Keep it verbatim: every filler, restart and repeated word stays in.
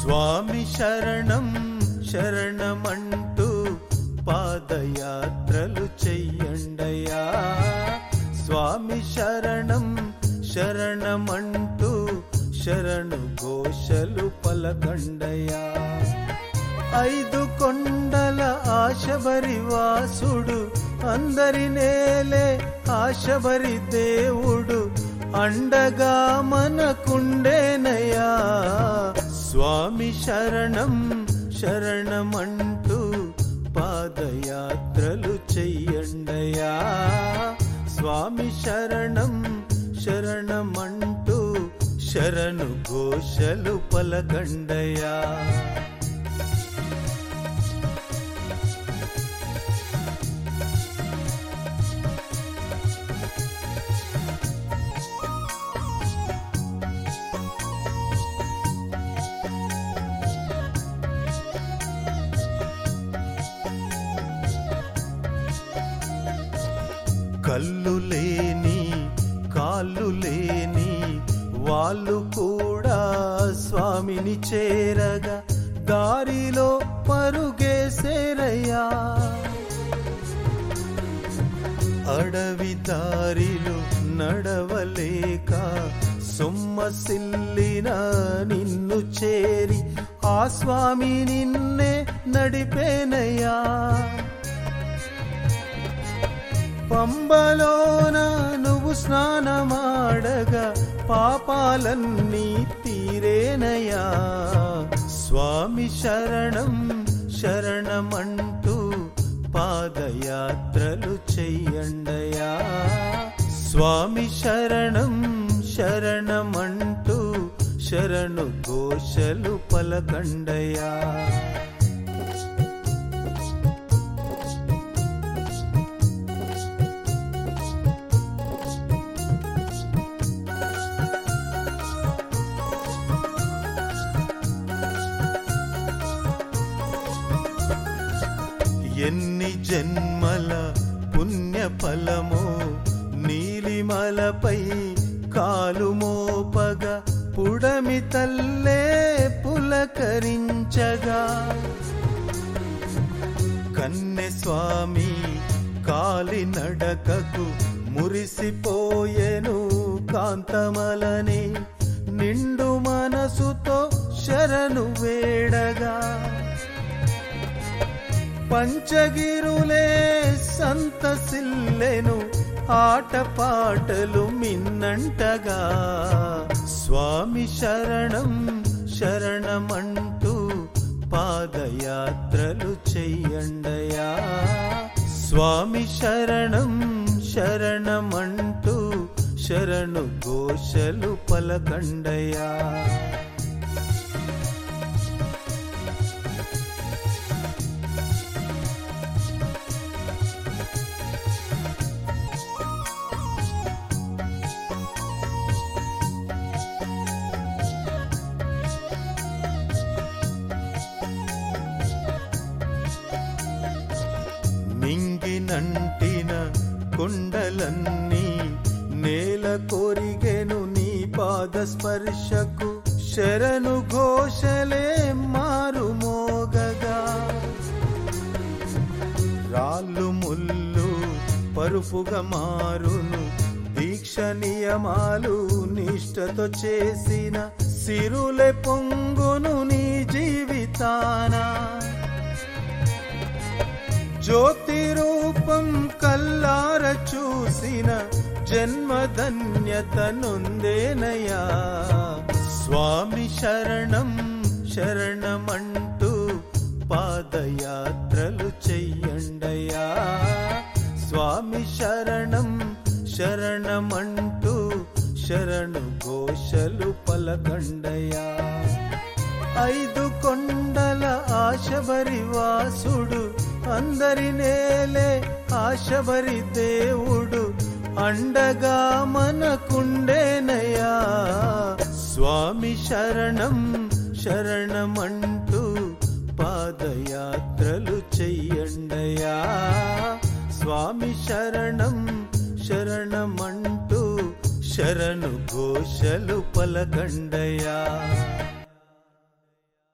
స్వామి శరణం శరణమంటూ పాదయాత్రలు చెయ్యండయా. స్వామి శరణం శరణమంటూ శరణు ఘోషలు పలకండయా. ఐదు కొండల ఆశబరి వాసుడు, అందరి నేలే ఆశబరి దేవుడు, అండగా మనకుండేనయా. స్వామి శరణం శరణమంటూ పాదయాత్రలు చెయ్యండయా. స్వామి శరణం శరణమంటూ శరణు ఘోషలు పలకండయా. కళ్ళు లేని కాళ్ళు లేని వాళ్ళు కూడా స్వామిని చేరగా దారిలో పరుగేసేరయ్యా. అడవి దారిలో నడవలేక సొమ్మసిల్లిన నిన్ను చేరి ఆ స్వామి నిన్నే నడిపేనయ్యా. పంబలోన నువ్వు స్నానమాడగా పాపాలన్నీ తీరేనయా. స్వామి శరణం శరణమంటూ పాదయాత్రలు చెయ్యండయా. స్వామి శరణం శరణమంటూ శరణు ఘోషలు పలకండయా. ఎన్ని జన్మల పుణ్య ఫలమో నీలిమలపై కాలు మోపగా పుడమి తల్లే పులకరించగా. కన్నె స్వామి కాలి నడకకు మురిసిపోయెను కాంతమలని నిండు మనసుతో శరణు వేడగా. పంచగిరులే సంతసిల్లెను ఆటపాటలు మిన్నంటగా. స్వామి శరణం శరణమంటూ పాదయాత్రలు చెయ్యండయా. స్వామి శరణం శరణమంటూ శరణు ఘోషలు పలకండయా. నింగినంటిన కొండలన్నీ నేల కొరిగెను నీ పాద స్పర్శకు. శరణు ఘోషలే మారు మోగగా. రాళ్ళు ముళ్ళు పరుపుగా మారును దీక్ష నియమాలు నిష్ఠతో చేసిన సిరులే పొంగును నీ జీవితాన. జ్యోతి రూపం కల్లార చూసిన జన్మధన్యత నొందేనయా. స్వామి శరణం శరణమంటూ పాదయాత్రలు చెయ్యండయా. స్వామి శరణం శరణమంటూ శరణు ఘోషలు పలకండయా. ఐదు కొండల ఆశబరి వాసుడు, అందరి నేలే ఆశబరి దేవుడు, అండగా మనకుండేనయా. స్వామి శరణం శరణమంటూ పాదయాత్రలు చెయ్యండయా. స్వామి శరణం శరణమంటూ శరణు ఘోషలు పలకండయా.